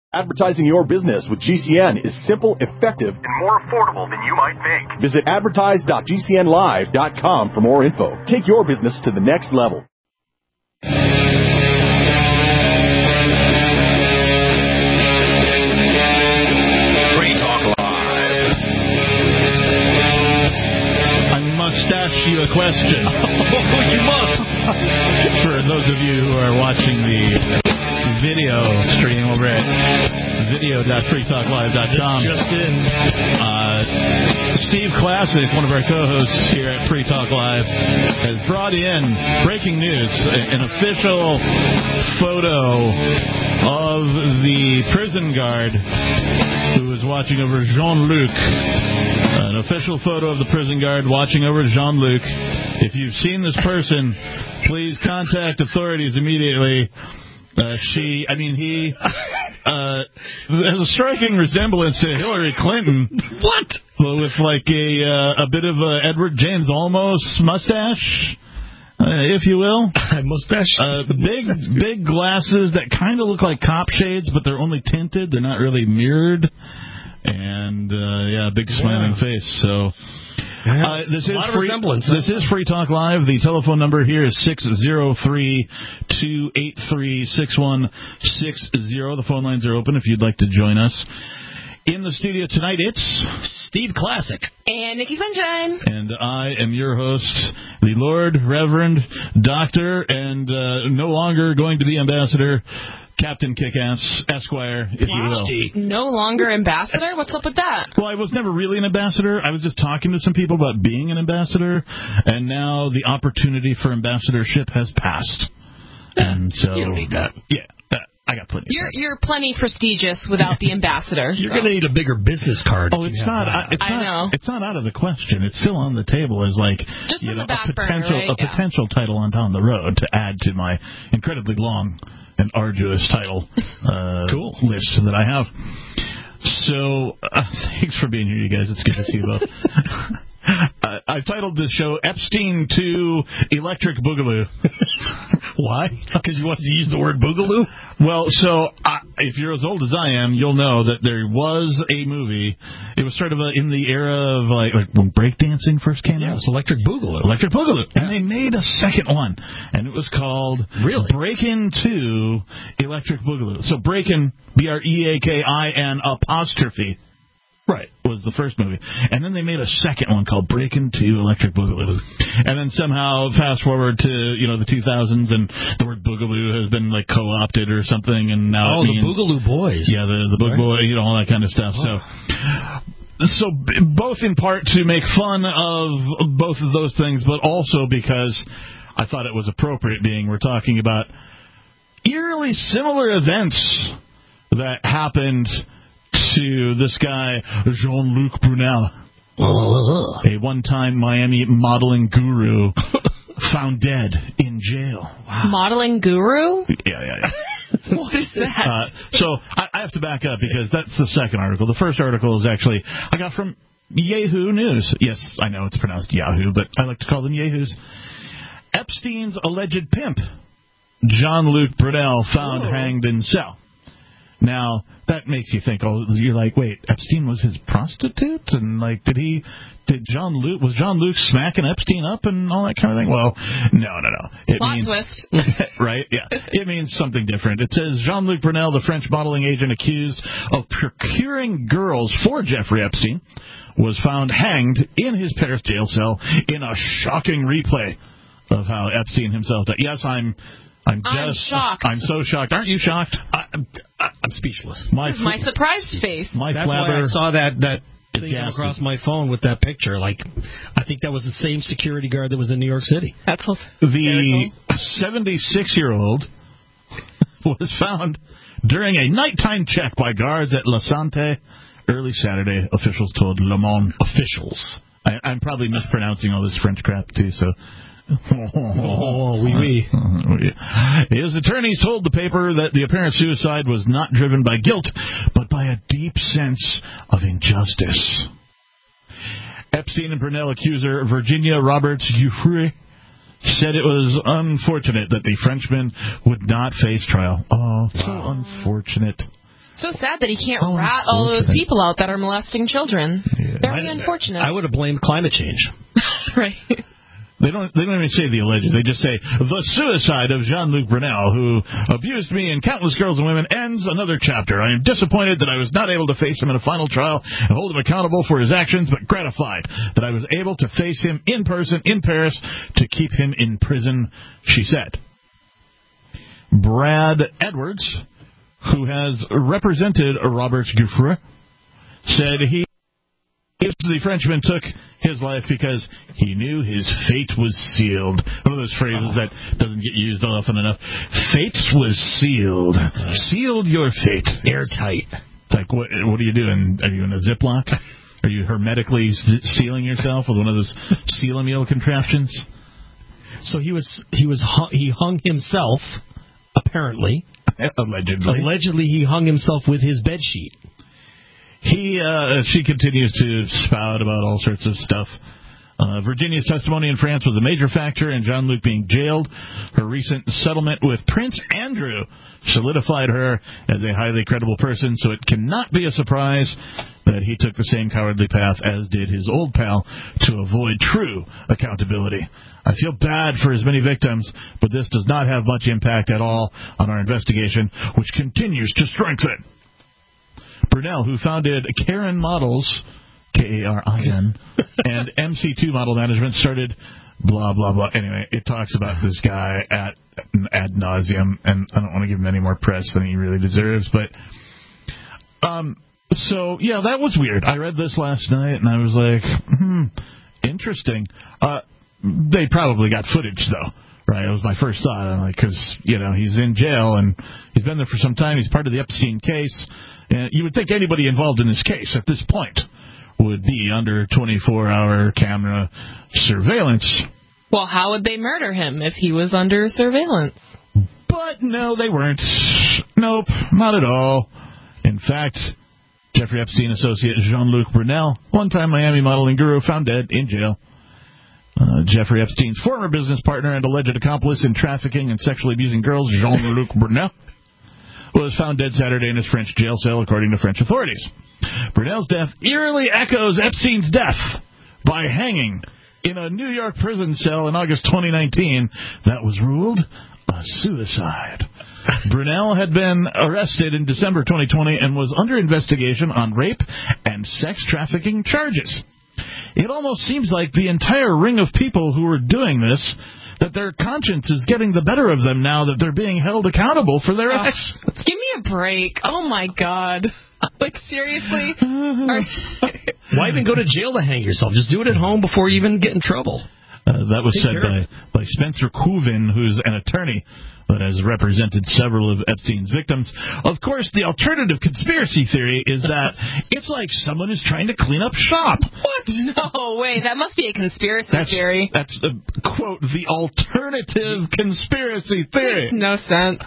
Advertising your business with GCN is simple, effective, and more affordable than you might think. Visit advertise.gcnlive.com for more info. Take your business to the next level. Free Talk Live. I must ask you a question. You must. For those of you who are watching the video stream over at video.freetalklive.com. Just in. Steve Classic, one of our co-hosts here at Free Talk Live, has brought in breaking news, an official photo of the prison guard who was watching over Jean-Luc. An official photo of the prison guard watching over Jean-Luc. If you've seen this person, please contact authorities immediately. He has a striking resemblance to Hillary Clinton. What? With like a bit of a Edward James Olmos mustache, if you will. Mustache? Big glasses that kind of look like cop shades, but they're only tinted. They're not really mirrored. And, big smiling face. So... this is free, resemblance. This is Free Talk Live. The telephone number here is 603-283-6160. The phone lines are open if you'd like to join us. In the studio tonight, it's Steve Classic and Nikki Sunshine. And I am your host, the Lord Reverend Doctor, and no longer going to be Ambassador, Captain Kickass, Esquire, if you will. No longer ambassador? What's up with that? Well, I was never really an ambassador. I was just talking to some people about being an ambassador, and now the opportunity for ambassadorship has passed. And so you don't need that. Yeah, I got plenty. You're plenty prestigious without the ambassador. You're going to need a bigger business card. Oh, it's not out of the question. It's still on the table as like just in the back a potential title on down the road to add to my incredibly long and arduous title list that I have. So, thanks for being here, you guys. It's good to see you both. I've titled this show Epstein to Electric Boogaloo. Why? Because you wanted to use the word boogaloo? Well, so if you're as old as I am, you'll know that there was a movie. It was sort of in the era of like when breakdancing first came out. It was Electric Boogaloo. Electric Boogaloo. Yeah. And they made a second one, and it was called Breakin' to Electric Boogaloo. So Breakin', BREAKIN apostrophe. Right, was the first movie. And then they made a second one called Breakin' to Electric Boogaloo. And then somehow, fast forward to, the 2000s, and the word boogaloo has been, like, co-opted or something, and now it means... the Boogaloo Boys. Yeah, the Boog Boy, all that kind of stuff. Oh. So both in part to make fun of both of those things, but also because I thought it was appropriate, being we're talking about eerily similar events that happened to this guy, Jean-Luc Brunel, a one-time Miami modeling guru found dead in jail. Wow. Modeling guru? Yeah. What is that? So I have to back up because that's the second article. The first article is actually I got from Yahoo News. Yes, I know it's pronounced Yahoo, but I like to call them Yahoos. Epstein's alleged pimp, Jean-Luc Brunel, found hanged in cell. Now, that makes you think, you're like, wait, Epstein was his prostitute? And, like, was Jean-Luc smacking Epstein up and all that kind of thing? Well, no. Plot twist. Right? Yeah. It means something different. It says, Jean-Luc Brunel, the French modeling agent accused of procuring girls for Jeffrey Epstein, was found hanged in his Paris jail cell in a shocking replay of how Epstein himself died. Yes, I'm shocked. I'm so shocked. Aren't you shocked? I'm speechless. My surprised face. That's why I saw that thing across my phone with that picture. Like, I think that was the same security guard that was in New York City. That's the 76-year-old was found during a nighttime check by guards at La Santé early Saturday. Officials told Le Monde. Officials. I'm probably mispronouncing all this French crap too. So. Oui. His attorneys told the paper that the apparent suicide was not driven by guilt, but by a deep sense of injustice. Epstein and Brunel accuser Virginia Roberts-Giuffre said it was unfortunate that the Frenchman would not face trial. Oh, so unfortunate. So sad that he can't rat all those people out that are molesting children. Yeah. Very unfortunate. I would have blamed climate change. Right. They don't even say the alleged. They just say, the suicide of Jean-Luc Brunel, who abused me and countless girls and women, ends another chapter. I am disappointed that I was not able to face him in a final trial and hold him accountable for his actions, but gratified that I was able to face him in person in Paris to keep him in prison, she said. Brad Edwards, who has represented Robert Gouffre, said the Frenchman took his life because he knew his fate was sealed. One of those phrases that doesn't get used often enough. Fate was sealed. Sealed your fate. Airtight. It's like, what are you doing? Are you in a Ziploc? Are you hermetically sealing yourself with one of those seal-a-meal contraptions? So he hung himself, apparently. Allegedly, he hung himself with his bedsheet. She continues to spout about all sorts of stuff. Virginia's testimony in France was a major factor in Jean-Luc being jailed. Her recent settlement with Prince Andrew solidified her as a highly credible person, so it cannot be a surprise that he took the same cowardly path as did his old pal to avoid true accountability. I feel bad for as many victims, but this does not have much impact at all on our investigation, which continues to strengthen. Brunel, who founded Karen Models, K-A-R-I-N, and MC2 Model Management, started blah, blah, blah. Anyway, it talks about this guy ad nauseum, and I don't want to give him any more press than he really deserves, but so, yeah, that was weird. I read this last night, and I was like, interesting. They probably got footage, though. Right, it was my first thought. I'm like, because, he's in jail, and he's been there for some time. He's part of the Epstein case. And you would think anybody involved in this case at this point would be under 24-hour camera surveillance. Well, how would they murder him if he was under surveillance? But no, they weren't. Nope, not at all. In fact, Jeffrey Epstein associate Jean-Luc Brunel, one-time Miami modeling guru, found dead in jail. Jeffrey Epstein's former business partner and alleged accomplice in trafficking and sexually abusing girls, Jean-Luc Brunel, was found dead Saturday in his French jail cell, according to French authorities. Brunel's death eerily echoes Epstein's death by hanging in a New York prison cell in August 2019 that was ruled a suicide. Brunel had been arrested in December 2020 and was under investigation on rape and sex trafficking charges. It almost seems like the entire ring of people who are doing this, that their conscience is getting the better of them now that they're being held accountable for their actions. Give me a break. Oh, my God. Like, seriously? Why even go to jail to hang yourself? Just do it at home before you even get in trouble. That was said by Spencer Couvin, who's an attorney that has represented several of Epstein's victims. Of course, the alternative conspiracy theory is that it's like someone is trying to clean up shop. What? No way. That must be a conspiracy theory. That's, quote, the alternative conspiracy theory. Makes no sense.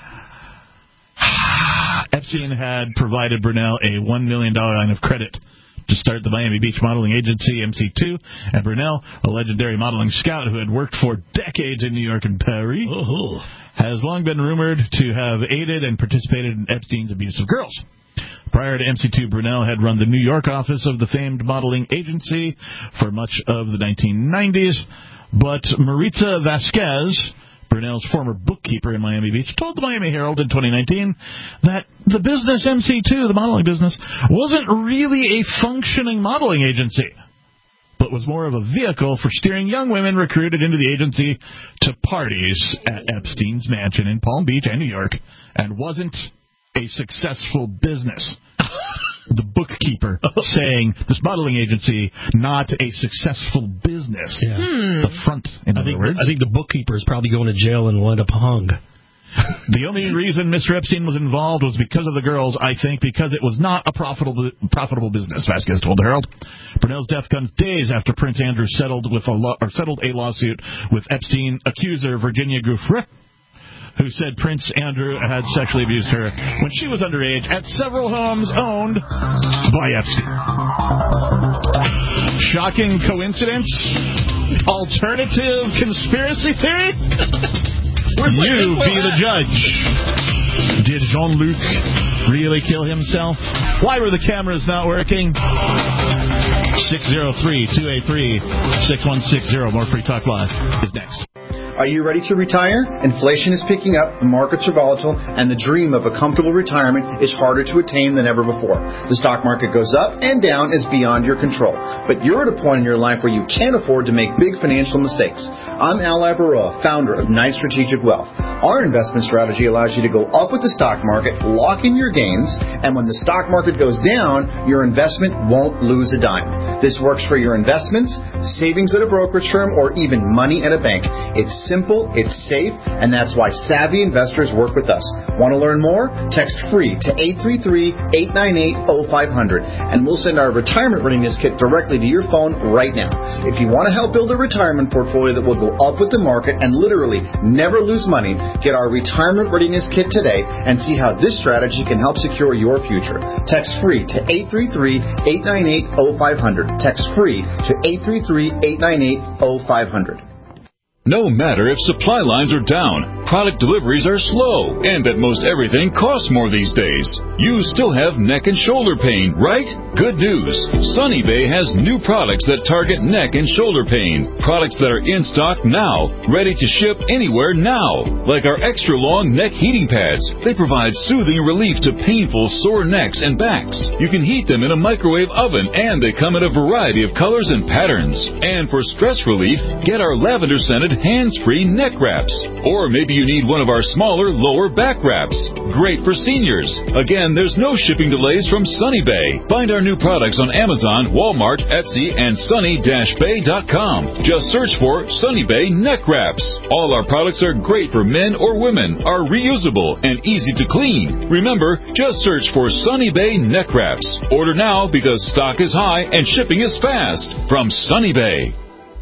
Epstein had provided Brunel a $1 million line of credit to start the Miami Beach modeling agency, MC2, and Brunel, a legendary modeling scout who had worked for decades in New York and Paris, has long been rumored to have aided and participated in Epstein's abuse of girls. Prior to MC2, Brunel had run the New York office of the famed modeling agency for much of the 1990s, but Maritza Vasquez, Brunel's former bookkeeper in Miami Beach, told the Miami Herald in 2019 that the business MC2, the modeling business, wasn't really a functioning modeling agency, but was more of a vehicle for steering young women recruited into the agency to parties at Epstein's mansion in Palm Beach and New York, and wasn't a successful business. The bookkeeper saying this modeling agency, not a successful business. Yeah. The front, in other words. I think the bookkeeper is probably going to jail and will end up hung. The only reason Mr. Epstein was involved was because of the girls, I think, because it was not a profitable business, Vasquez told the Herald. Brunel's death comes days after Prince Andrew settled a lawsuit with Epstein accuser Virginia Gouffre, who said Prince Andrew had sexually abused her when she was underage at several homes owned by Epstein. Shocking coincidence? Alternative conspiracy theory? You be the judge. Did Jean-Luc really kill himself? Why were the cameras not working? 603-283-6160. More Free Talk Live is next. Are you ready to retire? Inflation is picking up, the markets are volatile, and the dream of a comfortable retirement is harder to attain than ever before. The stock market goes up and down is beyond your control. But you're at a point in your life where you can't afford to make big financial mistakes. I'm Al Labaroa, founder of Knight Strategic Wealth. Our investment strategy allows you to go up with the stock market, lock in your gains, and when the stock market goes down, your investment won't lose a dime. This works for your investments, savings at a brokerage firm, or even money at a bank. It's simple, it's safe, and that's why savvy investors work with us. Want to learn more? Text FREE to 833-898-0500, and we'll send our retirement readiness kit directly to your phone right now. If you want to help build a retirement portfolio that will go up with the market and literally never lose money, get our retirement readiness kit today and see how this strategy can help secure your future. Text FREE to 833-898-0500. Text FREE to 833-898-0500. No matter if supply lines are down, product deliveries are slow, and that most everything costs more these days, you still have neck and shoulder pain, right? Good news. Sunny Bay has new products that target neck and shoulder pain. Products that are in stock now, ready to ship anywhere now. Like our extra long neck heating pads. They provide soothing relief to painful sore necks and backs. You can heat them in a microwave oven, and they come in a variety of colors and patterns. And for stress relief, get our lavender scented hands-free neck wraps. Or maybe you need one of our smaller lower back wraps. Great for seniors. Again, there's no shipping delays from Sunny Bay. Find our new products on Amazon, Walmart, Etsy, and sunny-bay.com. Just search for Sunny Bay neck wraps. All our products are great for men or women, are reusable, and easy to clean. Remember, just search for Sunny Bay neck wraps. Order now because stock is high and shipping is fast. From Sunny Bay.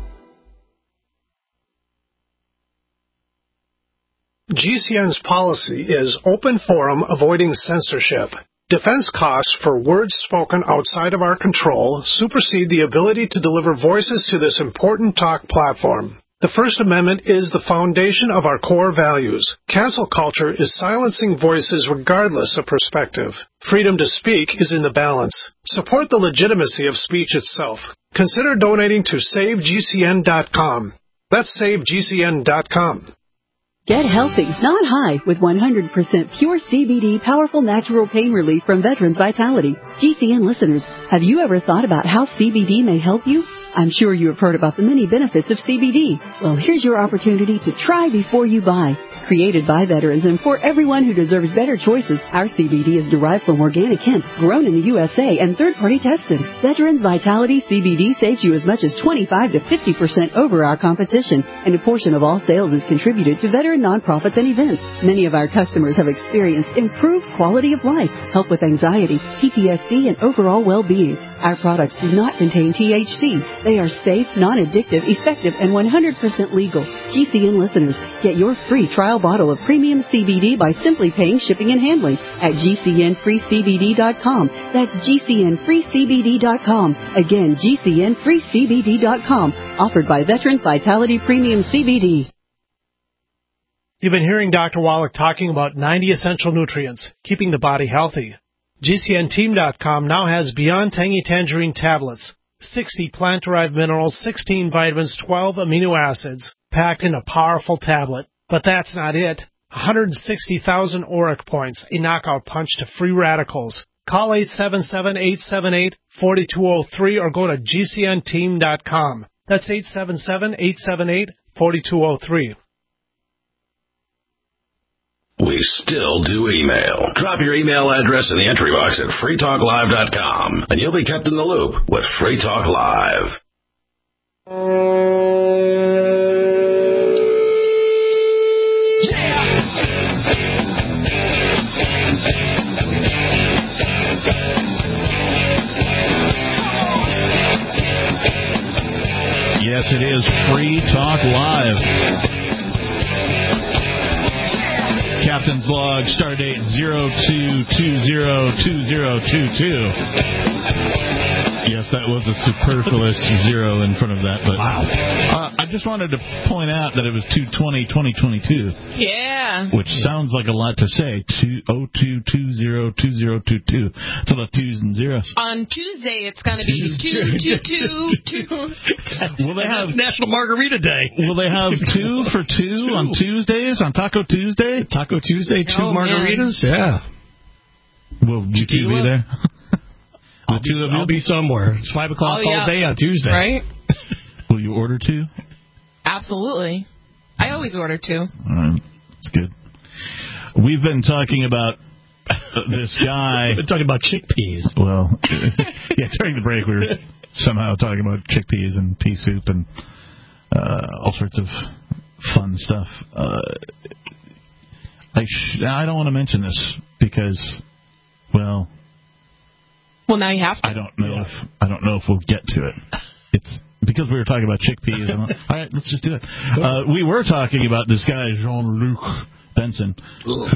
GCN's policy is open forum, avoiding censorship. Defense costs for words spoken outside of our control supersede the ability to deliver voices to this important talk platform. The First Amendment is the foundation of our core values. Cancel culture is silencing voices regardless of perspective. Freedom to speak is in the balance. Support the legitimacy of speech itself. Consider donating to SaveGCN.com. That's SaveGCN.com. Get healthy, not high, with 100% pure CBD powerful natural pain relief from Veterans Vitality. GCN listeners, have you ever thought about how CBD may help you? I'm sure you have heard about the many benefits of CBD. Well, here's your opportunity to try before you buy. Created by veterans and for everyone who deserves better choices, our CBD is derived from organic hemp, grown in the USA, and third-party tested. Veterans Vitality CBD saves you as much as 25 to 50% over our competition, and a portion of all sales is contributed to veteran nonprofits and events. Many of our customers have experienced improved quality of life, help with anxiety, PTSD, and overall well-being. Our products do not contain THC. They are safe, non-addictive, effective, and 100% legal. GCN listeners, get your free trial bottle of premium CBD by simply paying shipping and handling at GCNFreeCBD.com. That's GCNFreeCBD.com. Again, GCNFreeCBD.com. Offered by Veterans Vitality Premium CBD. You've been hearing Dr. Wallach talking about 90 essential nutrients, keeping the body healthy. GCNteam.com now has Beyond Tangy Tangerine tablets, 60 plant-derived minerals, 16 vitamins, 12 amino acids, packed in a powerful tablet. But that's not it. 160,000 auric points, a knockout punch to free radicals. Call 877-878-4203 or go to GCNteam.com. That's 877-878-4203. We still do email. Drop your email address in the entry box at freetalklive.com, and you'll be kept in the loop with Free Talk Live. Yes, it is Free Talk Live. Captain's log, stardate 02202022. Yes, that was a superfluous zero in front of that. But wow. I just wanted to point out that it was 2/20/2022. Yeah. Which sounds like a lot to say. 02202022. It's a lot of twos and zeros. On Tuesday, it's going to be 2. Will they have National Margarita Day? Will they have 2 for 2 on Tuesdays on Taco Tuesday? Taco Tuesday, 2 margaritas. Man. Yeah. Will you two be there? I'll be somewhere. It's 5 o'clock all day on Tuesday. Right? Will you order 2? Absolutely. I always order 2. That's good. We've been talking about this guy. We've been talking about chickpeas. Well, yeah, during the break we were somehow talking about chickpeas and pea soup and all sorts of fun stuff. I don't want to mention this because, well, now you have to. I don't know if we'll get to it. It's because we were talking about chickpeas. All right, let's just do it. We were talking about this guy Jean-Luc Benson, who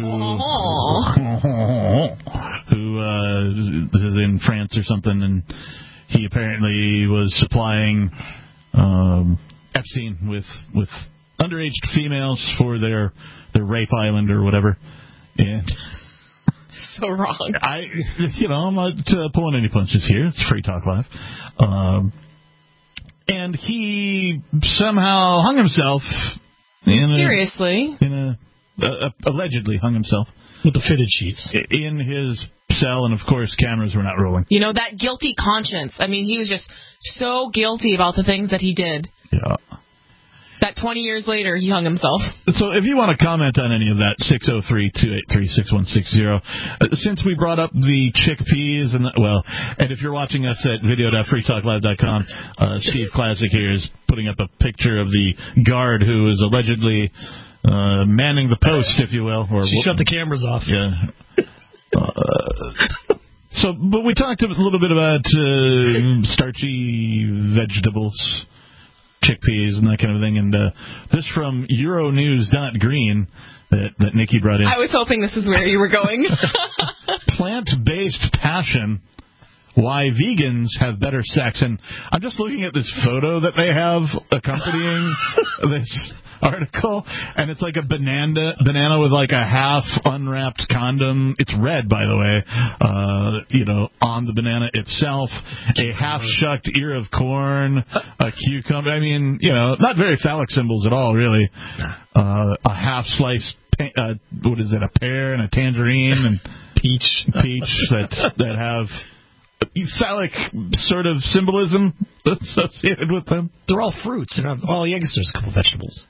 is in France or something, and he apparently was supplying Epstein with underage females for their rape island or whatever, and. So wrong. I'm not pulling any punches here. It's Free Talk Live. And he somehow hung himself. Seriously? Allegedly hung himself. With the fitted sheets. In his cell, and of course, cameras were not rolling. That guilty conscience. I mean, he was just so guilty about the things that he did. Yeah. That 20 years later, he hung himself. So if you want to comment on any of that, 603-283-6160. Since we brought up the chickpeas, and if you're watching us at video.freetalklive.com, Steve Classic here is putting up a picture of the guard who is allegedly manning the post, if you will. She shut the cameras off. Yeah. But we talked a little bit about starchy vegetables, chickpeas and that kind of thing, and this from Euronews.green that Nikki brought in. I was hoping this is where you were going. Plant-based passion, why vegans have better sex. And I'm just looking at this photo that they have accompanying this article, and it's like a banana with like a half unwrapped condom. It's red, by the way, on the banana itself, a half shucked ear of corn, a cucumber. I mean, not very phallic symbols at all, really. A half sliced, what is it, a pear and a tangerine and peach that have phallic sort of symbolism associated with them. They're all fruits. I guess there's a couple vegetables.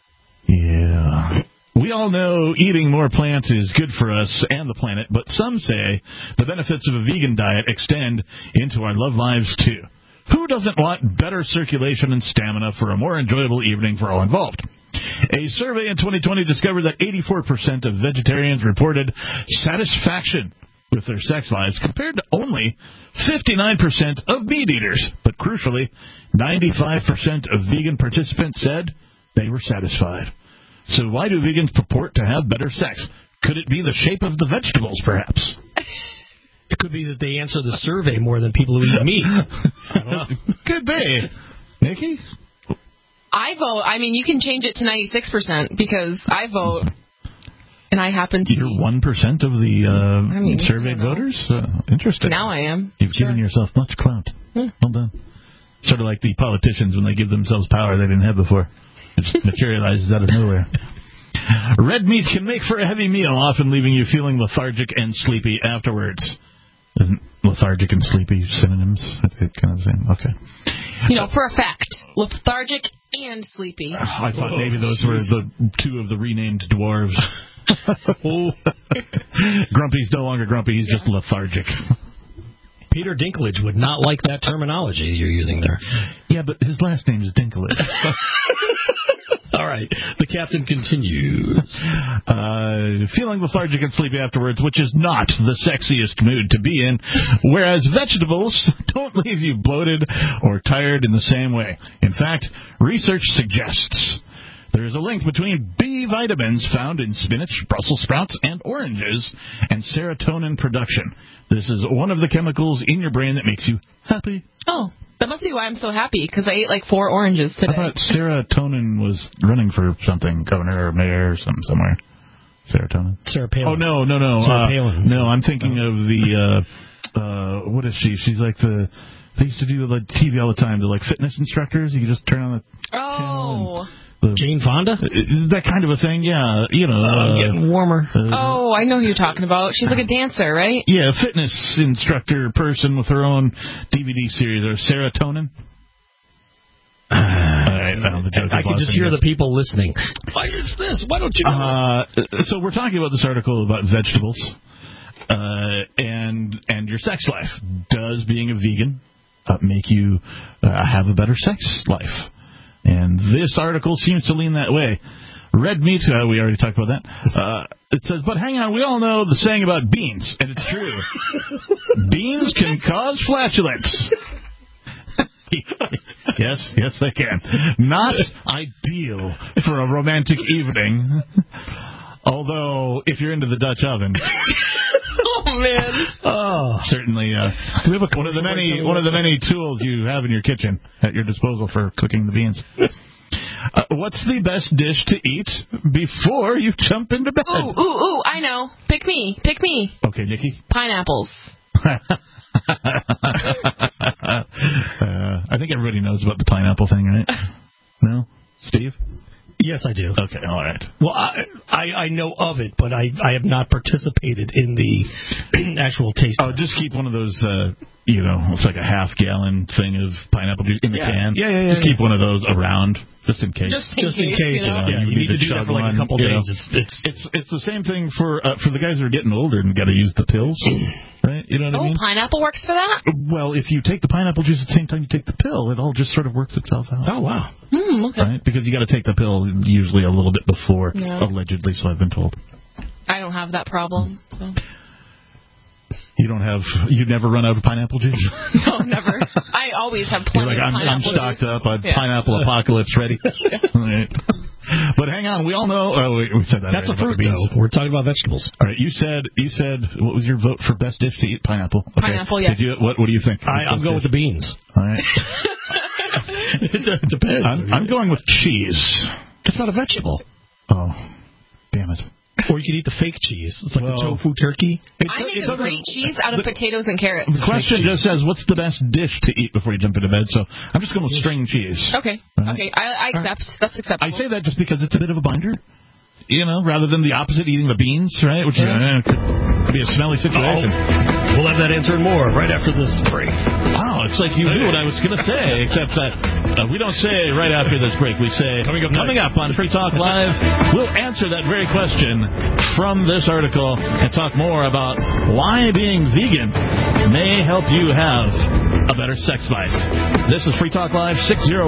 Yeah. We all know eating more plants is good for us and the planet, but some say the benefits of a vegan diet extend into our love lives too. Who doesn't want better circulation and stamina for a more enjoyable evening for all involved? A survey in 2020 discovered that 84% of vegetarians reported satisfaction with their sex lives, compared to only 59% of meat eaters. But crucially, 95% of vegan participants said they were satisfied. So why do vegans purport to have better sex? Could it be the shape of the vegetables, perhaps? It could be that they answer the survey more than people who eat meat. I don't know. Could be. Nikki? I vote. I mean, you can change it to 96% because I vote, and I happen to. You're 1% of the surveyed voters? Interesting. Now I am. You've given yourself much clout. Well done. Sort of like the politicians when they give themselves power they didn't have before. It just materializes out of nowhere. Red meat can make for a heavy meal, often leaving you feeling lethargic and sleepy afterwards. Isn't lethargic and sleepy synonyms? Kind of the same. Okay. For a fact, lethargic and sleepy. I thought maybe those were the two of the renamed dwarves. Grumpy's no longer grumpy, he's just lethargic. Peter Dinklage would not like that terminology you're using there. Yeah, but his last name is Dinklage. All right. The captain continues. Feeling lethargic and sleepy afterwards, which is not the sexiest mood to be in, whereas vegetables don't leave you bloated or tired in the same way. In fact, research suggests There is a link between B vitamins found in spinach, Brussels sprouts, and oranges, and serotonin production. This is one of the chemicals in your brain that makes you happy. Oh, that must be why I'm so happy, because I ate like 4 oranges today. I thought serotonin was running for something, governor or mayor or somewhere. Serotonin? Sarah Palin. Oh, no. Sarah Palin. No, I'm thinking of the, what is she? She's like they used to do the TV all the time, the like fitness instructors. You could just turn on the channel. Jane Fonda? That kind of a thing, yeah. Getting warmer. I know who you're talking about. She's like a dancer, right? Yeah, a fitness instructor person with her own DVD series, or Serotonin. I can just hear the people listening. Why is this? Why don't you know? So we're talking about this article about vegetables and your sex life. Does being a vegan make you have a better sex life? And this article seems to lean that way. Red meat, we already talked about that. It says, but hang on, we all know the saying about beans, and it's true. Beans can cause flatulence. Yes, they can. Not ideal for a romantic evening. Although, if you're into the Dutch oven, oh man, certainly one of the many tools you have in your kitchen at your disposal for cooking the beans. What's the best dish to eat before you jump into bed? Ooh, I know. Pick me. Okay, Nikki. Pineapples. I think everybody knows about the pineapple thing, right? No? Steve? Yes, I do. Okay, all right. Well, I know of it, but I have not participated in the actual taste. Oh, just keep one of those, it's like a half-gallon thing of pineapple juice in the can. Yeah. Just keep one of those around, just in case. Just in case. You need to do that for like a couple days. It's the same thing for the guys that are getting older and got to use the pills, right? You know what I mean? Pineapple works for that? Well, if you take the pineapple juice at the same time you take the pill, it all just sort of works itself out. Oh, wow. Okay. Right? Because you got to take the pill usually a little bit before, allegedly, so I've been told. I don't have that problem, so... You never run out of pineapple juice? No, never. I always have plenty of pineapple I'm stocked up on pineapple apocalypse ready. All right. But hang on, we all know... we said that. That's a fruit, though. We're talking about vegetables. All right, you said, what was your vote for best dish to eat? Pineapple. Okay. Pineapple, yes. What do you think? I'm going with the beans. All right. It depends. I'm going with cheese. That's not a vegetable. Oh, damn it. Or you could eat the fake cheese. It's like the tofu turkey. I make a great cheese out of potatoes and carrots. The question just says, what's the best dish to eat before you jump into bed? So I'm just going with string cheese. Okay. Okay. I accept. That's acceptable. I say that just because it's a bit of a binder. Rather than the opposite, eating the beans, right? Which could be a smelly situation. We'll have that answer and more right after this break. Wow, it's like you knew what I was going to say, except that we don't say right after this break. We say, coming up on Free Talk Live, we'll answer that very question from this article and talk more about why being vegan may help you have a better sex life. This is Free Talk Live,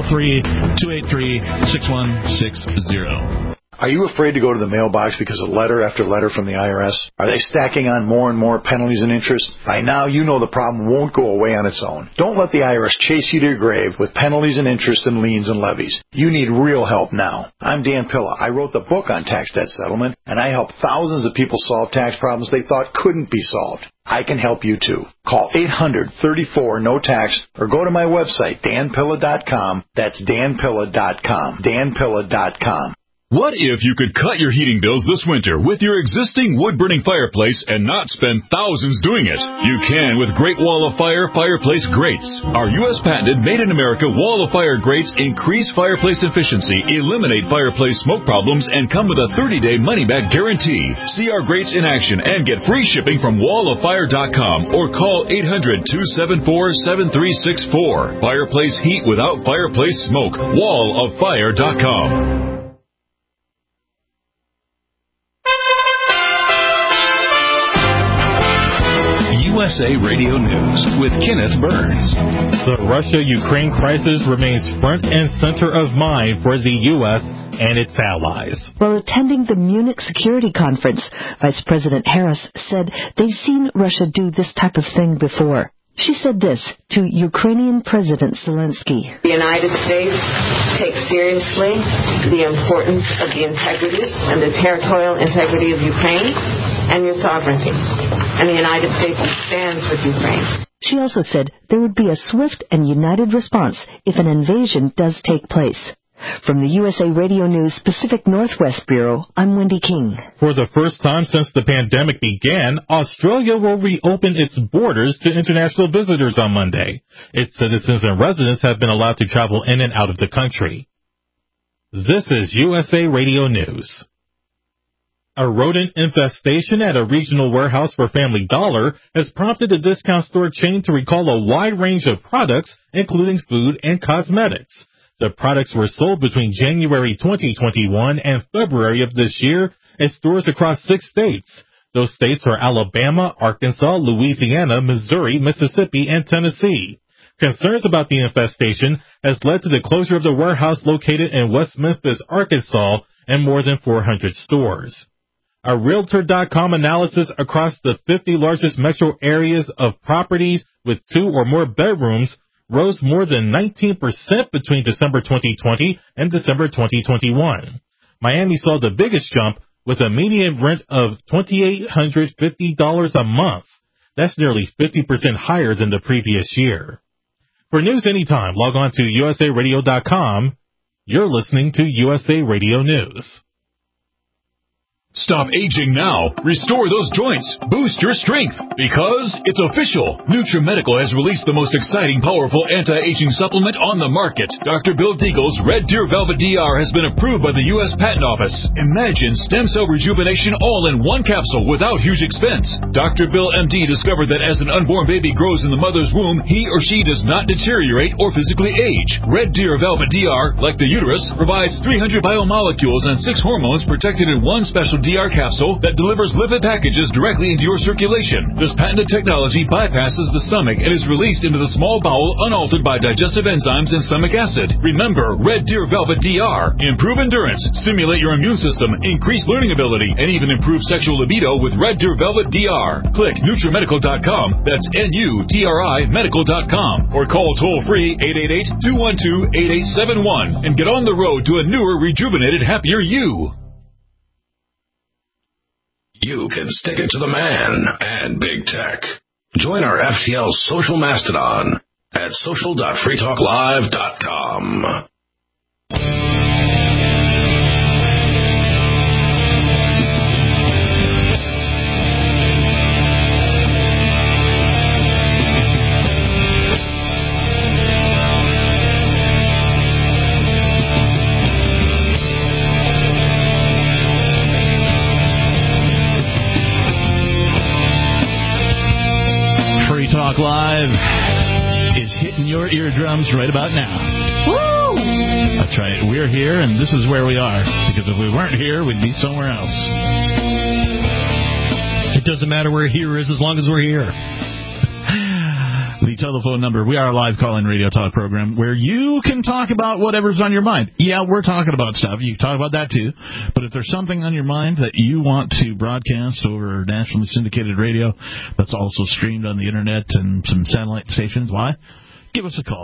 603-283-6160. Are you afraid to go to the mailbox because of letter after letter from the IRS? Are they stacking on more and more penalties and interest? By now, you know the problem won't go away on its own. Don't let the IRS chase you to your grave with penalties and interest and liens and levies. You need real help now. I'm Dan Pilla. I wrote the book on tax debt settlement, and I help thousands of people solve tax problems they thought couldn't be solved. I can help you too. Call 800-34-NO-TAX or go to my website, danpilla.com. That's danpilla.com. danpilla.com. What if you could cut your heating bills this winter with your existing wood-burning fireplace and not spend thousands doing it? You can with Great Wall of Fire fireplace grates. Our U.S. patented made-in-America Wall of Fire grates increase fireplace efficiency, eliminate fireplace smoke problems, and come with a 30-day money-back guarantee. See our grates in action and get free shipping from walloffire.com or call 800-274-7364. Fireplace heat without fireplace smoke. walloffire.com. USA Radio News with Kenneth Burns. The Russia-Ukraine crisis remains front and center of mind for the U.S. and its allies. While attending the Munich Security Conference, Vice President Harris said they've seen Russia do this type of thing before. She said this to Ukrainian President Zelensky. The United States takes seriously the importance of the integrity and the territorial integrity of Ukraine and your sovereignty. And the United States stands with Ukraine. She also said there would be a swift and united response if an invasion does take place. From the USA Radio News Pacific Northwest Bureau, I'm Wendy King. For the first time since the pandemic began, Australia will reopen its borders to international visitors on Monday. Its citizens and residents have been allowed to travel in and out of the country. This is USA Radio News. A rodent infestation at a regional warehouse for Family Dollar has prompted the discount store chain to recall a wide range of products, including food and cosmetics. The products were sold between January 2021 and February of this year at stores across 6 states. Those states are Alabama, Arkansas, Louisiana, Missouri, Mississippi, and Tennessee. Concerns about the infestation has led to the closure of the warehouse located in West Memphis, Arkansas, and more than 400 stores. A Realtor.com analysis across the 50 largest metro areas of properties with 2 or more bedrooms rose more than 19% between December 2020 and December 2021. Miami saw the biggest jump with a median rent of $2,850 a month. That's nearly 50% higher than the previous year. For news anytime, log on to usaradio.com. You're listening to USA Radio News. Stop aging now. Restore those joints. Boost your strength. Because it's official. NutriMedical has released the most exciting, powerful anti-aging supplement on the market. Dr. Bill Deagle's Red Deer Velvet DR has been approved by the U.S. Patent Office. Imagine stem cell rejuvenation all in one capsule without huge expense. Dr. Bill MD discovered that as an unborn baby grows in the mother's womb, he or she does not deteriorate or physically age. Red Deer Velvet DR, like the uterus, provides 300 biomolecules and 6 hormones protected in one special DR capsule that delivers lipid packages directly into your circulation. This patented technology bypasses the stomach and is released into the small bowel unaltered by digestive enzymes and stomach acid. Remember, Red Deer Velvet DR. Improve endurance, stimulate your immune system, increase learning ability, and even improve sexual libido with Red Deer Velvet DR. Click NutriMedical.com, that's NUTRI Medical.com, or call toll-free 888-212-8871 and get on the road to a newer, rejuvenated, happier you. You can stick it to the man and big tech. Join our FTL social mastodon at social.freetalklive.com. Talk Live is hitting your eardrums right about now. Woo! That's right. We're here, and this is where we are. Because if we weren't here, we'd be somewhere else. It doesn't matter where here is as long as we're here. The telephone number, we are a live call-in radio talk program where you can talk about whatever's on your mind. Yeah, we're talking about stuff. You can talk about that too. But if there's something on your mind that you want to broadcast over nationally syndicated radio that's also streamed on the internet and some satellite stations, why? Give us a call,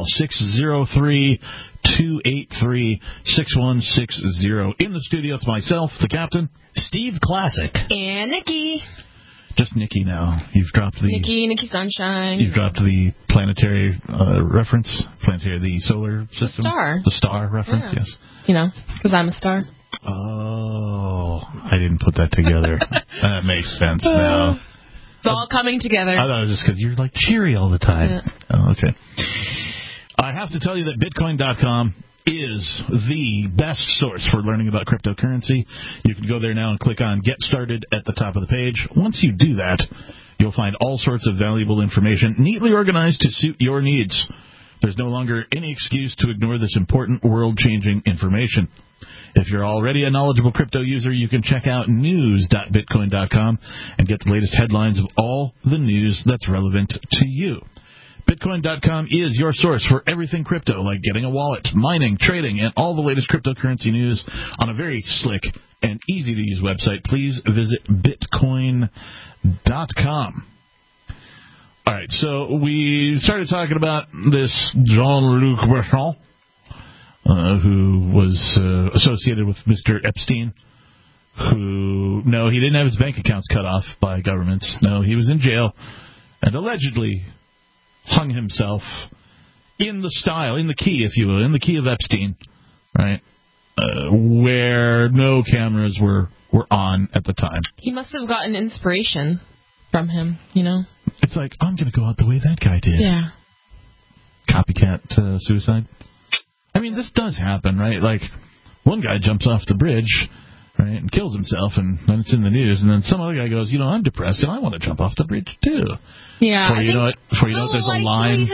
603-283-6160. In the studio, it's myself, the captain, Steve Classic, and Nikki. Just Nikki now. You've dropped the Nikki Sunshine. You've dropped the planetary reference, the solar system, the star reference. Yeah. Yes. You know, because I'm a star. Oh, I didn't put that together. That makes sense now. It's all coming together. I thought it was just because you're like cheery all the time. Yeah. Oh, okay. I have to tell you that Bitcoin.com is the best source for learning about cryptocurrency. You can go there now and click on Get Started at the top of the page. Once you do that, you'll find all sorts of valuable information neatly organized to suit your needs. There's no longer any excuse to ignore this important world-changing information. If you're already a knowledgeable crypto user, you can check out news.bitcoin.com and get the latest headlines of all the news that's relevant to you. Bitcoin.com is your source for everything crypto, like getting a wallet, mining, trading, and all the latest cryptocurrency news on a very slick and easy-to-use website. Please visit Bitcoin.com. All right, so we started talking about this Jean-Luc Bertrand, who was associated with Mr. Epstein, who, no, he didn't have his bank accounts cut off by governments. No, he was in jail and allegedly hung himself in the key, if you will, in the key of Epstein, right, where no cameras were on at the time. He must have gotten inspiration from him, you know? It's like, I'm going to go out the way that guy did. Yeah. Copycat suicide. I mean, this does happen, right? Like, one guy jumps off the bridge, right, and kills himself, and then it's in the news, and then some other guy goes, I'm depressed, and I want to jump off the bridge, too. Yeah. Before you know it, there's a line.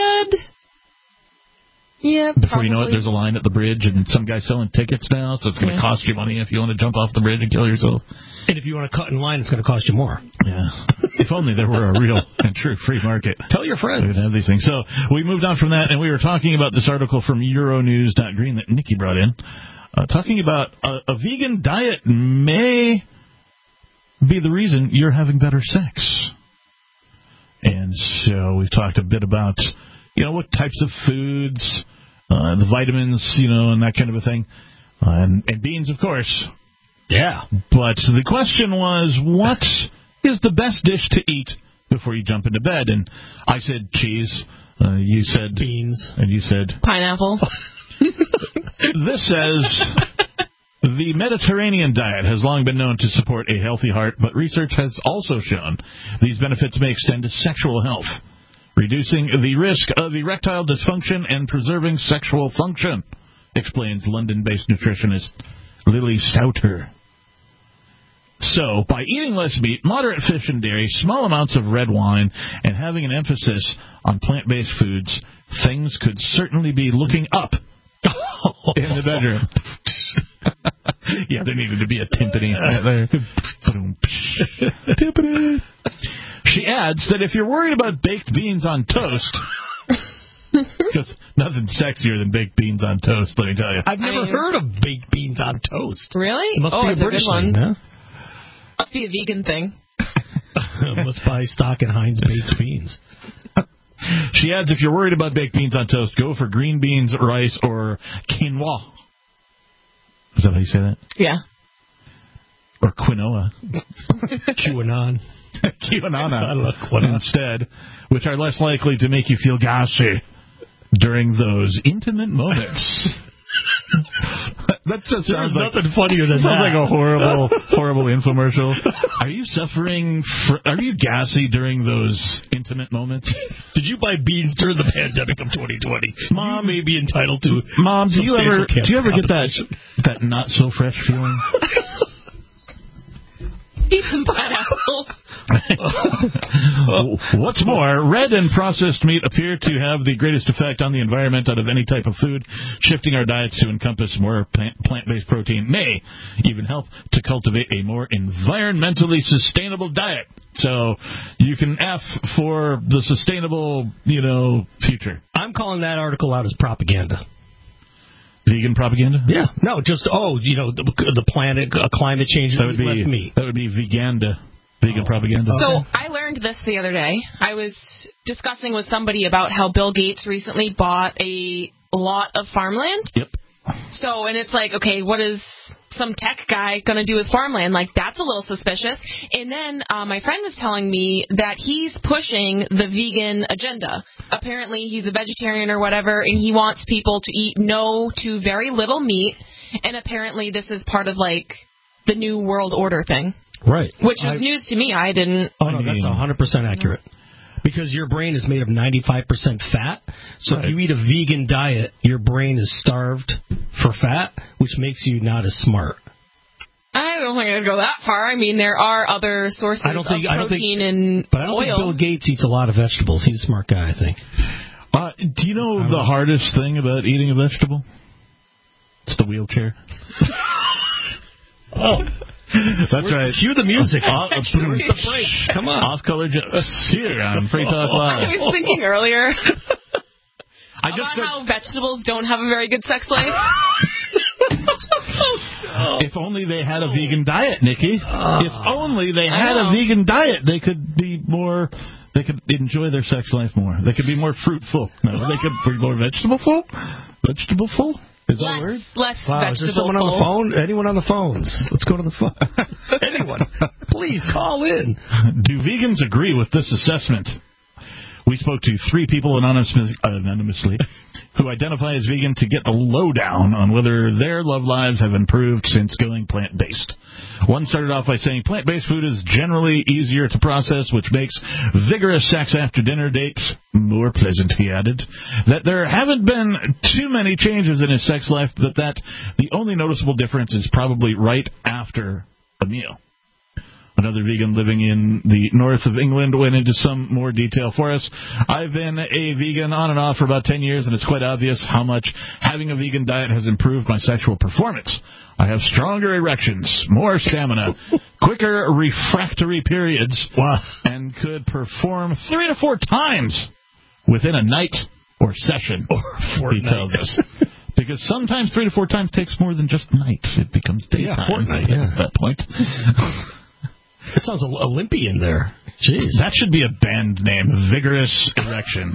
Yeah, Before you know it, there's a line at the bridge, and some guy's selling tickets now, so it's going to cost you money if you want to jump off the bridge and kill yourself. And if you want to cut in line, it's going to cost you more. Yeah. If only there were a real and true free market. Tell your friends. We'd have these things. So we moved on from that, and we were talking about this article from Euronews.green that Nikki brought in, talking about a vegan diet may be the reason you're having better sex. And so we've talked a bit about, what types of foods, the vitamins, and that kind of a thing. And beans, of course. Yeah. But the question was, what is the best dish to eat before you jump into bed? And I said cheese. You said beans. And you said pineapple. This says the Mediterranean diet has long been known to support a healthy heart, but research has also shown these benefits may extend to sexual health, reducing the risk of erectile dysfunction and preserving sexual function, explains London-based nutritionist Lily Sauter. So, by eating less meat, moderate fish and dairy, small amounts of red wine, and having an emphasis on plant-based foods, things could certainly be looking up in the bedroom. Yeah, there needed to be a timpani there. Timpani. She adds that if you're worried about baked beans on toast, because nothing sexier than baked beans on toast, let me tell you. I've never heard of baked beans on toast. Really? It must be a British thing, huh? Must be a vegan thing. Must buy stock in Heinz baked beans. She adds, if you're worried about baked beans on toast, go for green beans, rice, or quinoa. Is that how you say that? Yeah. Or quinoa. QAnon. QAnon instead, which are less likely to make you feel gassy during those intimate moments. That just sounds like nothing funnier than that. Sounds like a horrible infomercial. Are you suffering? Are you gassy during those intimate moments? Did you buy beans during the pandemic of 2020? Mom, you may be entitled to. Mom, do you ever get that not so fresh feeling? Eat some pineapple. What's more, red and processed meat appear to have the greatest effect on the environment out of any type of food. Shifting our diets to encompass more plant-based protein may even help to cultivate a more environmentally sustainable diet. So you can F for the sustainable, future. I'm calling that article out as propaganda. Vegan propaganda? Yeah. No, just, the planet, climate change, that would be less meat. That would be veganda. Vegan propaganda. So I learned this the other day. I was discussing with somebody about how Bill Gates recently bought a lot of farmland. Yep. So, and it's like, okay, what is some tech guy going to do with farmland? Like, that's a little suspicious. And then my friend was telling me that he's pushing the vegan agenda. Apparently, he's a vegetarian or whatever, and he wants people to eat no to very little meat. And apparently, this is part of, like, the New World Order thing. Right. Which is news to me. I didn't. Oh, no, that's 100% accurate. Because your brain is made of 95% fat. So if you eat a vegan diet, your brain is starved for fat, which makes you not as smart. I don't think I'd go that far. I mean, there are other sources of protein and but I don't oil. think Bill Gates eats a lot of vegetables. He's a smart guy, I think. Do you know the hardest thing about eating a vegetable? It's the wheelchair. Oh. That's right. Cue the music. Where's the break? Come on. Off-color jokes here on Free Talk Live. I was thinking earlier I just about how vegetables don't have a very good sex life. If only they had a vegan diet, Nikki. If only they had a vegan diet, they could be more They could enjoy their sex life more. They could be more fruitful. No, they could be more vegetable-full? Vegetable-full? Is that a word? Less wow, is there someone on the phone? Anyone on the phones? Let's go to the phone. Anyone. Please call in. Do vegans agree with this assessment? We spoke to 3 people anonymously who identify as vegan to get the lowdown on whether their love lives have improved since going plant-based. One started off by saying plant-based food is generally easier to process, which makes vigorous sex after dinner dates more pleasant, he added. That there haven't been too many changes in his sex life, but that the only noticeable difference is probably right after a meal. Another vegan living in the north of England went into some more detail for us. I've been a vegan on and off for about 10 years, and it's quite obvious how much having a vegan diet has improved my sexual performance. I have stronger erections, more stamina, quicker refractory periods, and could perform 3 to 4 times within a night or session, he tells us. Because sometimes 3 to 4 times takes more than just night. It becomes daytime at that point. It sounds Olympian there. Jeez. That should be a band name, Vigorous Erections.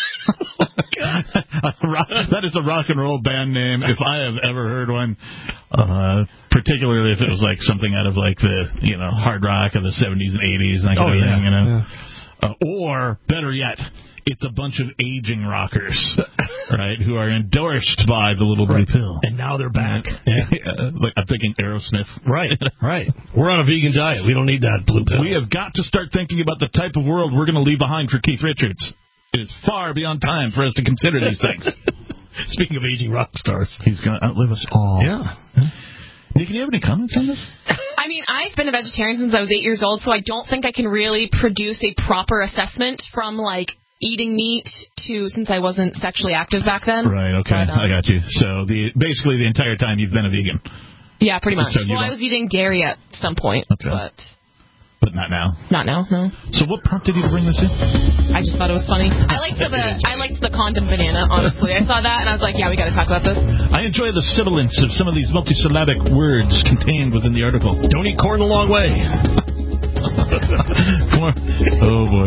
That is a rock and roll band name, if I have ever heard one. Particularly if it was like something out of like the hard rock of the 70s and 80s, that kind of thing. Or better yet, it's a bunch of aging rockers, right, who are endorsed by the Little Blue Pill. And now they're back. Like I'm thinking Aerosmith. Right. We're on a vegan diet. We don't need that Blue Pill. We have got to start thinking about the type of world we're going to leave behind for Keith Richards. It is far beyond time for us to consider these things. Speaking of aging rock stars. He's going to outlive us all. Yeah. Nick, can you have any comments on this? I mean, I've been a vegetarian since I was 8 years old, so I don't think I can really produce a proper assessment from, like, eating meat to since I wasn't sexually active back then. Right, okay. I got you. So basically the entire time you've been a vegan. Yeah, pretty much. So I was eating dairy at some point, but not now. Not now, no. So what prompted you to bring this in? I just thought it was funny. I liked the condom banana, honestly. I saw that and I was like, yeah, we got to talk about this. I enjoy the sibilance of some of these multisyllabic words contained within the article. Don't eat corn the long way. Come on. Oh, boy.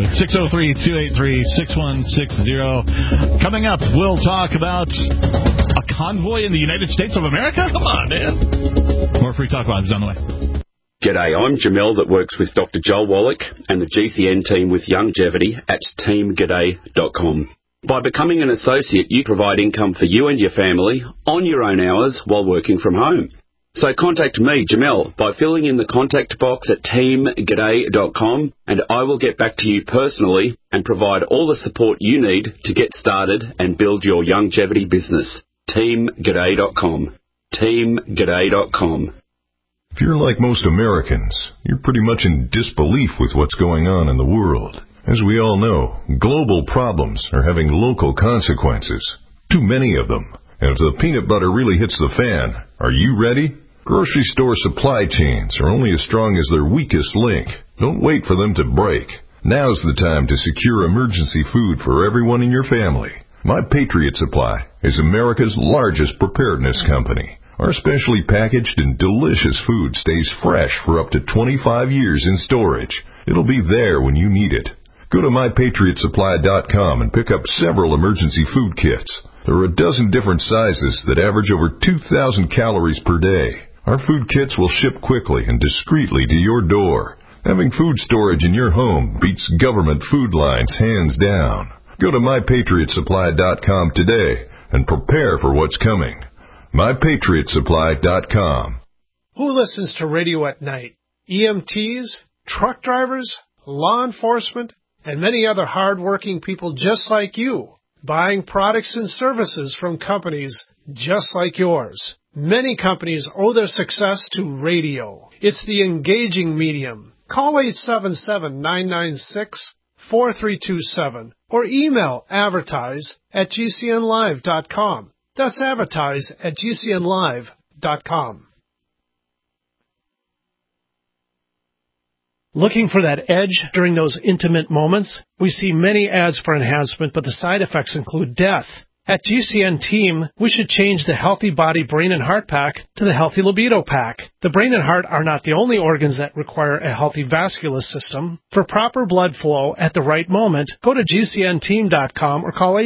603-283-6160. Coming up, we'll talk about a convoy in the United States of America? Come on, man. More Free Talk Live is on the way. G'day, I'm Jamel that works with Dr. Joel Wallach and the GCN team with Longevity at teamg'day.com. By becoming an associate, you provide income for you and your family on your own hours while working from home. So contact me, Jamel, by filling in the contact box at teamg'day.com, and I will get back to you personally and provide all the support you need to get started and build your longevity business. teamg'day.com. teamg'day.com. If you're like most Americans, you're pretty much in disbelief with what's going on in the world. As we all know, global problems are having local consequences. Too many of them. And if the peanut butter really hits the fan, are you ready? Grocery store supply chains are only as strong as their weakest link. Don't wait for them to break. Now's the time to secure emergency food for everyone in your family. My Patriot Supply is America's largest preparedness company. Our specially packaged and delicious food stays fresh for up to 25 years in storage. It'll be there when you need it. Go to MyPatriotSupply.com and pick up several emergency food kits. There are a dozen different sizes that average over 2,000 calories per day. Our food kits will ship quickly and discreetly to your door. Having food storage in your home beats government food lines hands down. Go to MyPatriotSupply.com today and prepare for what's coming. MyPatriotSupply.com. Who listens to radio at night? EMTs, truck drivers, law enforcement, and many other hard-working people just like you, buying products and services from companies just like yours. Many companies owe their success to radio. It's the engaging medium. Call 877-996-4327 or email advertise@gcnlive.com. That's advertise@gcnlive.com. Looking for that edge during those intimate moments? We see many ads for enhancement, but the side effects include death. At GCN Team, we should change the Healthy Body, Brain, and Heart Pack to the Healthy Libido Pack. The brain and heart are not the only organs that require a healthy vascular system. For proper blood flow at the right moment, go to GCNteam.com or call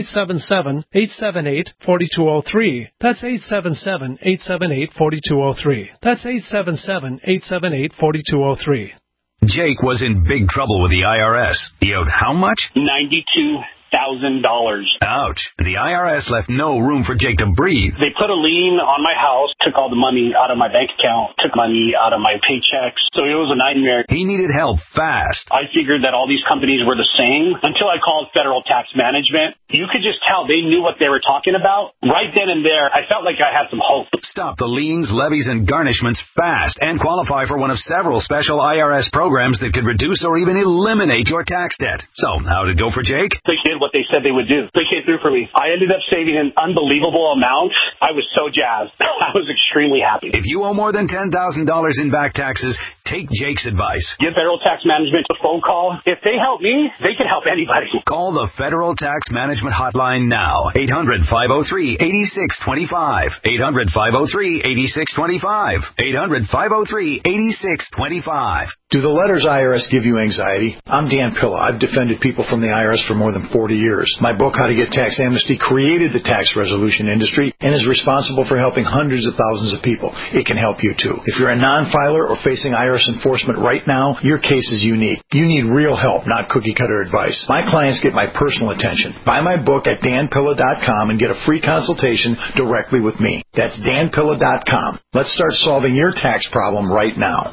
877-878-4203. That's 877-878-4203. That's 877-878-4203. Jake was in big trouble with the IRS. He owed how much? $92,000. Ouch. The IRS left no room for Jake to breathe. They put a lien on my house, took all the money out of my bank account, took money out of my paychecks. So it was a nightmare. He needed help fast. I figured that all these companies were the same until I called Federal Tax Management. You could just tell they knew what they were talking about. Right then and there, I felt like I had some hope. Stop the liens, levies, and garnishments fast and qualify for one of several special IRS programs that could reduce or even eliminate your tax debt. So, how'd it go for Jake? They did what they said they would do. They came through for me. I ended up saving an unbelievable amount. I was so jazzed. I was extremely happy. If you owe more than $10,000 in back taxes, take Jake's advice. Give Federal Tax Management a phone call. If they help me, they can help anybody. Call the Federal Tax Management Hotline now. 800-503-8625. 800-503-8625. 800-503-8625. Do the letters IRS give you anxiety? I'm Dan Pilla. I've defended people from the IRS for more than 40 years. My book, How to Get Tax Amnesty, created the tax resolution industry and is responsible for helping hundreds of thousands of people. It can help you too. If you're a non-filer or facing IRS enforcement right now, your case is unique. You need real help, not cookie-cutter advice. My clients get my personal attention. Buy my book at danpilla.com and get a free consultation directly with me. That's danpilla.com. Let's start solving your tax problem right now.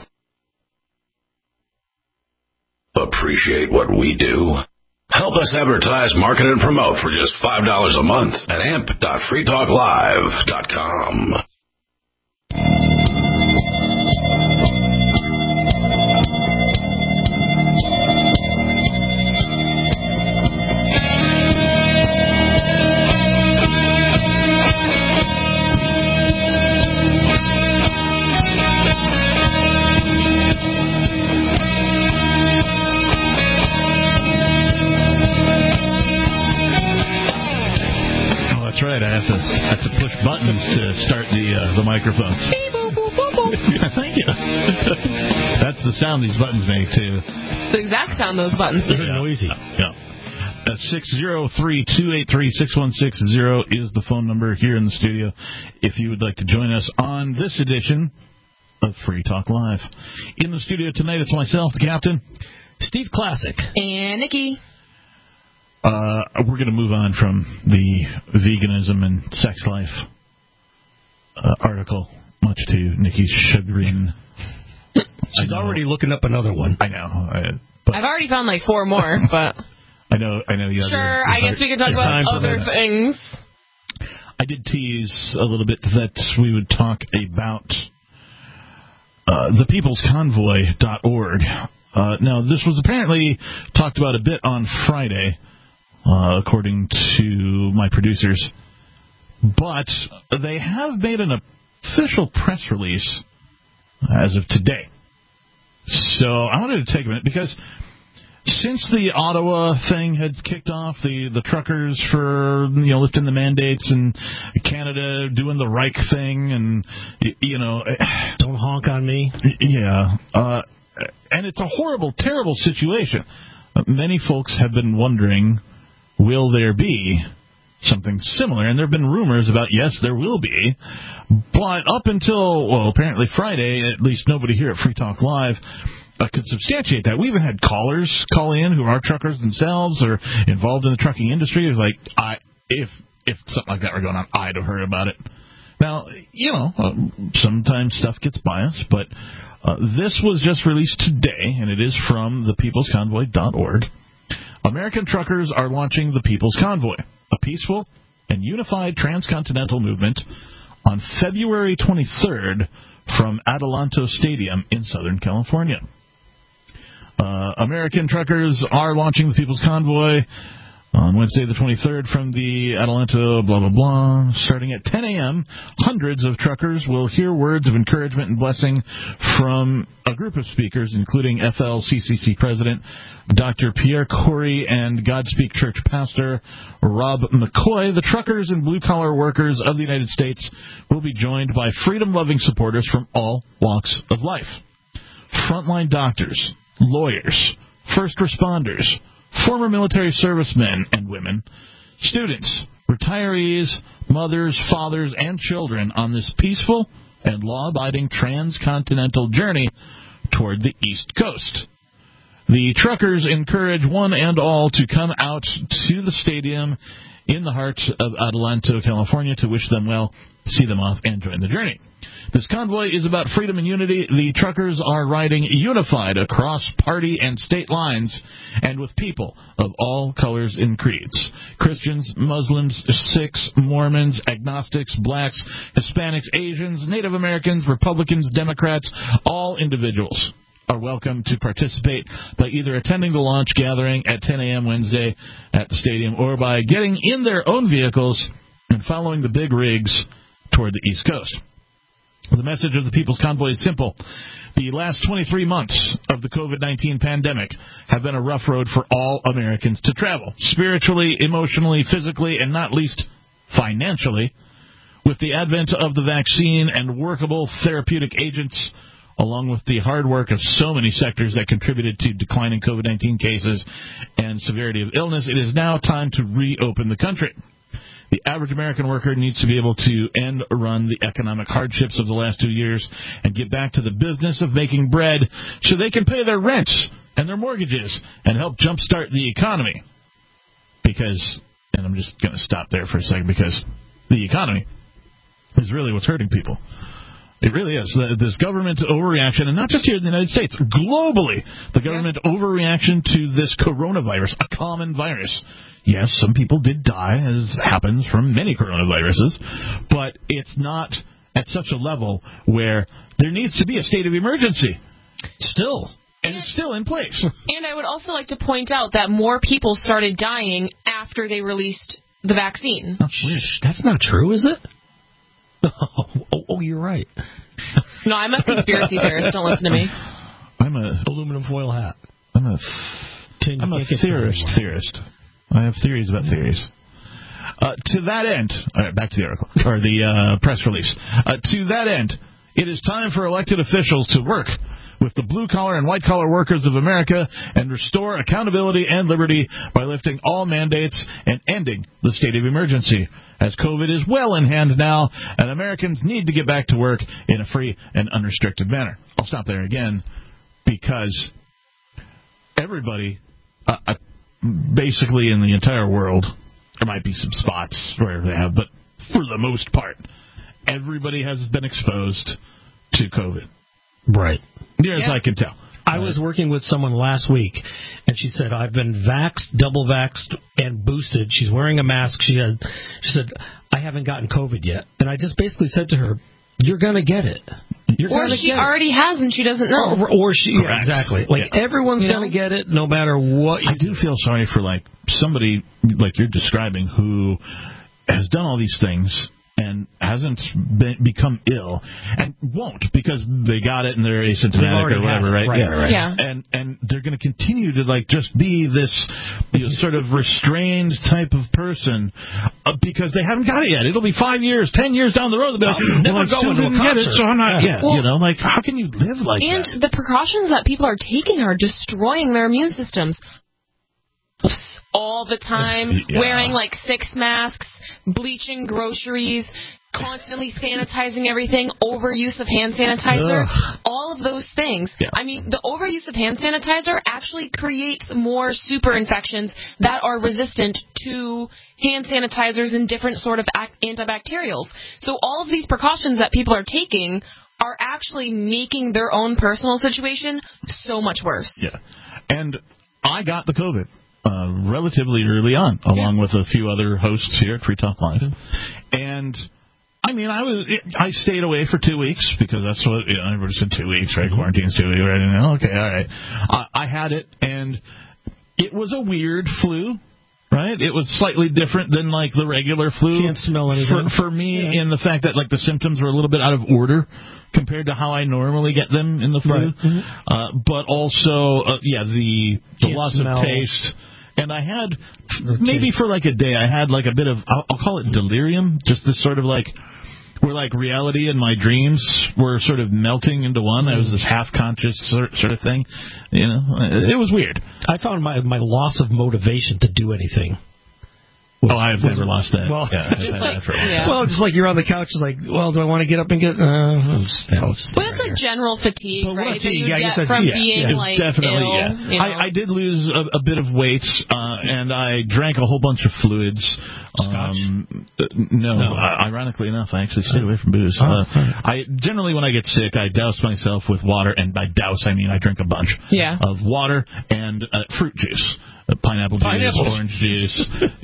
Appreciate what we do? Help us advertise, market, and promote for just $5 a month at amp.freetalklive.com. That's right. I have to push buttons to start the microphones. Thank you. That's the sound these buttons make too. The exact sound those buttons make. They're noisy. Yeah. 603-283-6160 is the phone number here in the studio if you would like to join us on this edition of Free Talk Live. In the studio tonight, it's myself, the captain, Steve Classic, and Nikki. We're going to move on from the veganism and sex life article, much to Nikki's chagrin. She's already looking up another one. I know. I've already found like 4 more, but... I know. You sure, I guess we can talk about other things. I did tease a little bit that we would talk about thepeoplesconvoy.org. Now, this was apparently talked about a bit on Friday, according to my producers. But they have made an official press release as of today. So I wanted to take a minute because since the Ottawa thing had kicked off, the truckers for lifting the mandates and Canada doing the Reich thing and don't honk on me. Yeah, and it's a horrible, terrible situation. Many folks have been wondering, will there be something similar? And there have been rumors about, yes, there will be. But up until, apparently Friday, at least nobody here at Free Talk Live could substantiate that. We even had callers call in who are truckers themselves or involved in the trucking industry. It was like, if something like that were going on, I'd have heard about it. Now, sometimes stuff gets by us, but this was just released today, and it is from thepeoplesconvoy.org. American truckers are launching the People's Convoy, a peaceful and unified transcontinental movement on February 23rd from Adelanto Stadium in Southern California. American truckers are launching the People's Convoy On Wednesday the 23rd from the Adelanto, blah, blah, blah, starting at 10 a.m., hundreds of truckers will hear words of encouragement and blessing from a group of speakers, including FLCCC President Dr. Pierre Corey and Godspeak Church Pastor Rob McCoy. The truckers and blue-collar workers of the United States will be joined by freedom-loving supporters from all walks of life. Frontline doctors, lawyers, first responders, former military servicemen and women, students, retirees, mothers, fathers, and children on this peaceful and law-abiding transcontinental journey toward the East Coast. The truckers encourage one and all to come out to the stadium in the heart of Adelanto, California, to wish them well, see them off, and join the journey. This convoy is about freedom and unity. The truckers are riding unified across party and state lines and with people of all colors and creeds. Christians, Muslims, Sikhs, Mormons, agnostics, blacks, Hispanics, Asians, Native Americans, Republicans, Democrats, all individuals are welcome to participate by either attending the launch gathering at 10 a.m. Wednesday at the stadium or by getting in their own vehicles and following the big rigs toward the East Coast. The message of the People's Convoy is simple. The last 23 months of the COVID-19 pandemic have been a rough road for all Americans to travel, spiritually, emotionally, physically, and not least financially. With the advent of the vaccine and workable therapeutic agents, along with the hard work of so many sectors that contributed to declining COVID-19 cases and severity of illness, it is now time to reopen the country. The average American worker needs to be able to end or run the economic hardships of the last 2 years and get back to the business of making bread so they can pay their rents and their mortgages and help jumpstart the economy. Because, and I'm just going to stop there for a second, because the economy is really what's hurting people. It really is. This government overreaction, and not just here in the United States, globally, the government overreaction to this coronavirus, a common virus. Yes, some people did die, as happens from many coronaviruses, but it's not at such a level where there needs to be a state of emergency. Still. And it's still in place. And I would also like to point out that more people started dying after they released the vaccine. That's not true, is it? Oh, you're right. No, I'm a conspiracy theorist. Don't listen to me. I'm a aluminum foil hat. I'm a theorist. I have theories about theories. To that end, all right, back to the article, or the press release. To that end, it is time for elected officials to work with the blue-collar and white-collar workers of America and restore accountability and liberty by lifting all mandates and ending the state of emergency, as COVID is well in hand now, and Americans need to get back to work in a free and unrestricted manner. I'll stop there again, because everybody... basically in the entire world, there might be some spots where they have, but for the most part, everybody has been exposed to COVID. Right. Near as I can tell. I was working with someone last week, and she said, I've been vaxxed, double vaxxed, and boosted. She's wearing a mask. She said, I haven't gotten COVID yet. And I just basically said to her, you're going to get it. Or she already has and she doesn't know. Or she, yeah, exactly. Like, everyone's going to get it no matter what you do. I do feel sorry for, like, somebody like you're describing who has done all these things and hasn't become ill and won't because they got it and they're asymptomatic or whatever, right? Yeah. And they're going to continue to, like, just be this sort of restrained type of person because they haven't got it yet. It'll be 5 years, 10 years down the road. They'll be like, I still didn't get it, so I'm not yet. Well, like, how can you live like that? And the precautions that people are taking are destroying their immune systems. All the time, wearing like 6 masks, bleaching groceries, constantly sanitizing everything, overuse of hand sanitizer, all of those things. Yeah. I mean, the overuse of hand sanitizer actually creates more super infections that are resistant to hand sanitizers and different sort of antibacterials. So all of these precautions that people are taking are actually making their own personal situation so much worse. Yeah. And I got the COVID. Relatively early on, along with a few other hosts here at Free Talk Live. And, I mean, I stayed away for 2 weeks, because that's what, everybody said 2 weeks, right? Quarantine's 2 weeks, right? Okay, all right. I had it, and it was a weird flu, right? It was slightly different than like the regular flu. Can't smell anything. For me, in the fact that like the symptoms were a little bit out of order compared to how I normally get them in the flu. Right. Mm-hmm. But also, the loss of taste. And I had, maybe for like a day, I had like a bit of, I'll call it delirium, just this sort of like, where like reality and my dreams were sort of melting into one. I was this half-conscious sort of thing. You know, it was weird. I found my loss of motivation to do anything. I've never lost that. Well, Yeah. Just like you're on the couch, it's like, well, do I want to get up and get? But it's like general fatigue, right? That you get from being like definitely, ill. yeah. You know? I did lose a bit of weight, and I drank a whole bunch of fluids. No. Ironically enough, I actually stayed away from booze. I generally, when I get sick, I douse myself with water, and by douse I mean I drink a bunch of water and fruit juice. Pineapple juice, orange juice,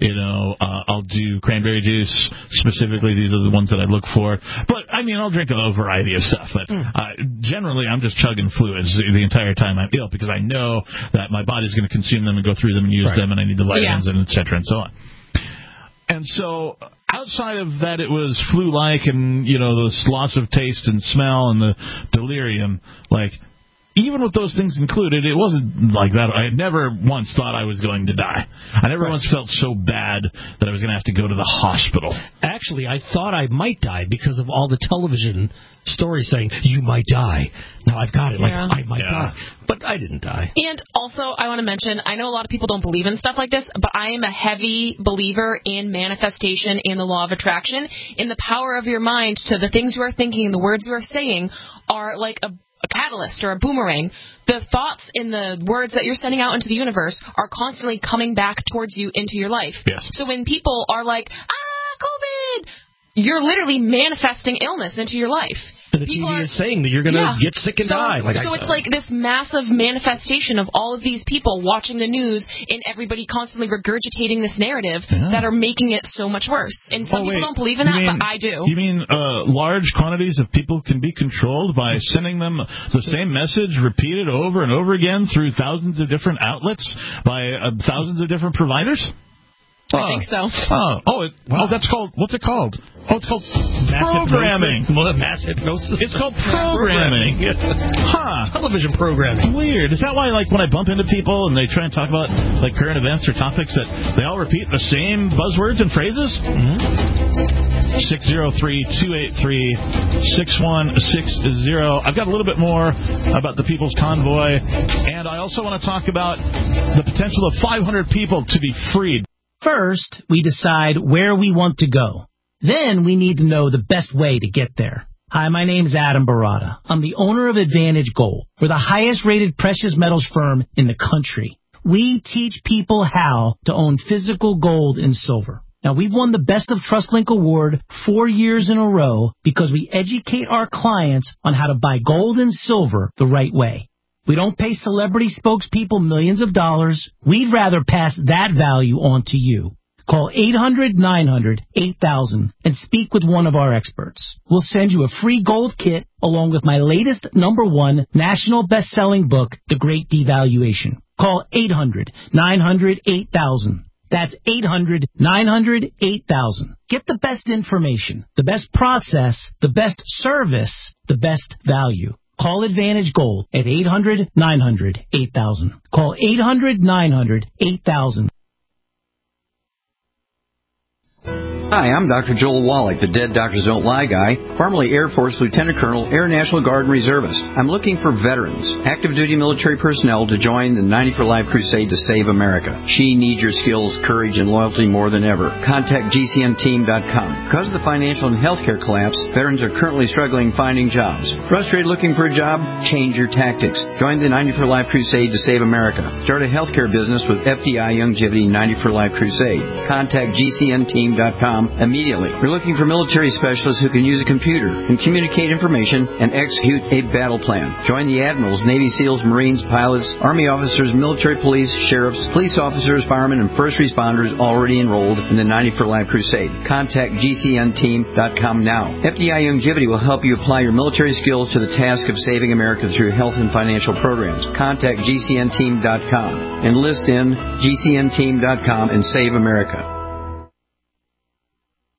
I'll do cranberry juice. Specifically, these are the ones that I look for. But, I mean, I'll drink a variety of stuff. But generally, I'm just chugging fluids the entire time I'm ill because I know that my body's going to consume them and go through them and use them, and I need the vitamins and et cetera and so on. And so, outside of that, it was flu-like and, this loss of taste and smell and the delirium, like, even with those things included, it wasn't like that. I had never once thought I was going to die. I never once felt so bad that I was going to have to go to the hospital. Actually, I thought I might die because of all the television stories saying, you might die. Now I've got it. Like, I might die. But I didn't die. And also, I want to mention, I know a lot of people don't believe in stuff like this, but I am a heavy believer in manifestation and the law of attraction. In the power of your mind to the things you are thinking and the words you are saying are like a catalyst or a boomerang. The thoughts and the words that you're sending out into the universe are constantly coming back towards you into your life. Yes. So when people are like, COVID, you're literally manifesting illness into your life. And the TV is saying that you're going to get sick and die. So it's like this massive manifestation of all of these people watching the news and everybody constantly regurgitating this narrative that are making it so much worse. And some people don't believe in that, but I do. You mean large quantities of people can be controlled by sending them the same message repeated over and over again through thousands of different outlets by thousands of different providers? I think so. That's called, what's it called? Oh, it's called programming. Mass hypnosis. It's called programming. Television programming. Weird. Is that why, like, when I bump into people and they try and talk about, like, current events or topics, that they all repeat the same buzzwords and phrases? 603-283-6160. I've got a little bit more about the People's Convoy, and I also want to talk about the potential of 500 people to be freed. First, we decide where we want to go. Then we need to know the best way to get there. Hi, my name's Adam Barata. I'm the owner of Advantage Gold. We're the highest-rated precious metals firm in the country. We teach people how to own physical gold and silver. Now, we've won the Best of TrustLink Award 4 years in a row because we educate our clients on how to buy gold and silver the right way. We don't pay celebrity spokespeople millions of dollars. We'd rather pass that value on to you. Call 800-900-8000 and speak with one of our experts. We'll send you a free gold kit along with my latest #1 national best-selling book, The Great Devaluation. Call 800-900-8000. That's 800-900-8000. Get the best information, the best process, the best service, the best value. Call Advantage Gold at 800-900-8000. Call 800-900-8000. Hi, I'm Dr. Joel Wallach, the Dead Doctors Don't Lie guy, formerly Air Force Lieutenant Colonel, Air National Guard and Reservist. I'm looking for veterans, active duty military personnel to join the 90 for Life crusade to save America. She needs your skills, courage, and loyalty more than ever. Contact GCNteam.com. Because of the financial and healthcare collapse, veterans are currently struggling finding jobs. Frustrated looking for a job? Change your tactics. Join the 90 for Life crusade to save America. Start a healthcare business with FDI Longevity 90 for Life crusade. Contact GCNteam.com GCNteam.com immediately. We're looking for military specialists who can use a computer and communicate information and execute a battle plan. Join the admirals, Navy SEALs, Marines, pilots, Army officers, military police, sheriffs, police officers, firemen, and first responders already enrolled in the 90 for Life Crusade. Contact GCNteam.com now. FDI Longevity will help you apply your military skills to the task of saving America through health and financial programs. Contact GCNteam.com. Enlist in GCNteam.com and save America.